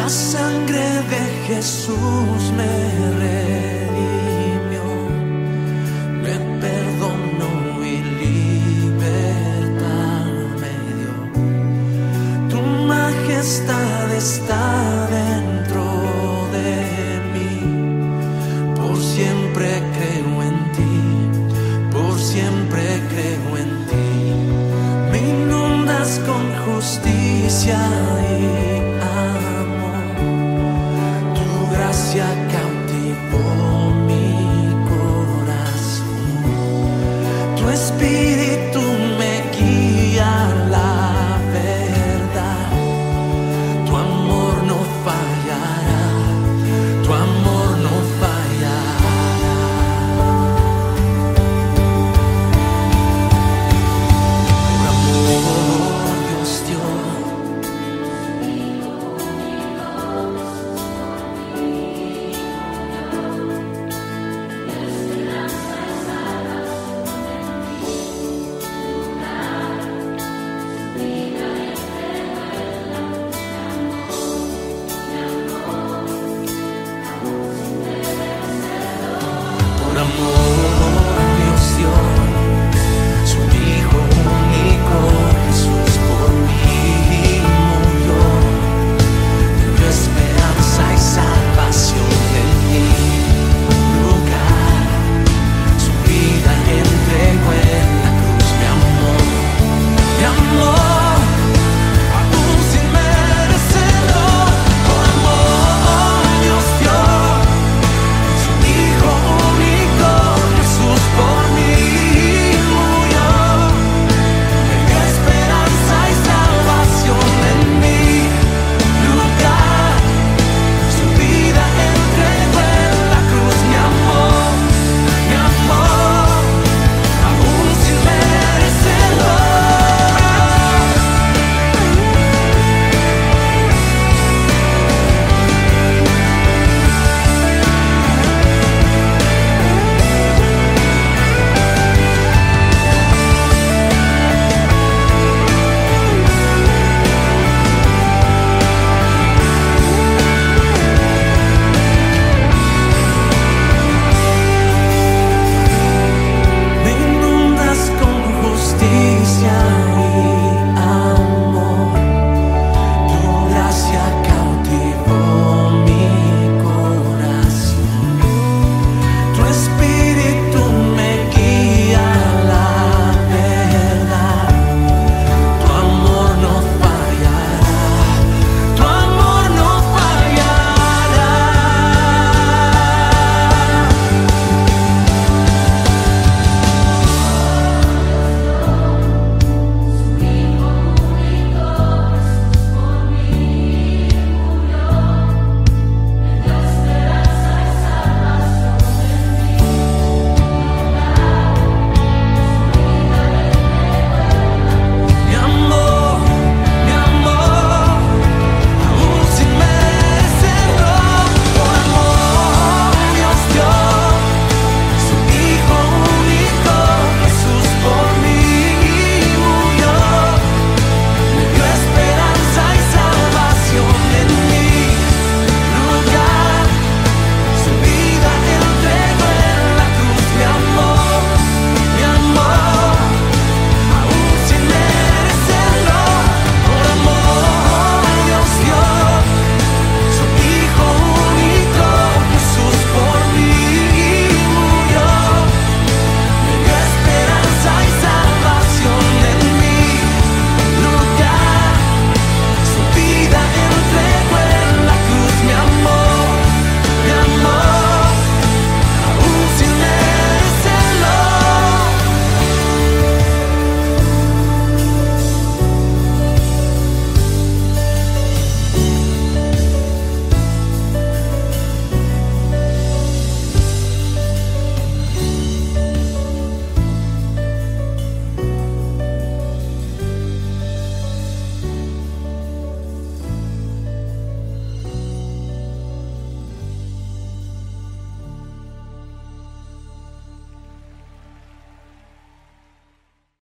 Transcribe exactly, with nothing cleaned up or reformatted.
La sangre de Jesús me redimió, me perdonó y libertad me dio. Tu majestad está dentro de mí, por siempre creo en ti, por siempre creo en ti. Me inundas con justicia y gracia cautivó mi corazón. Tu espíritu me guía a la verdad. Tu amor no fallará, tu amor no fallará. Por amor Dios dio. Amor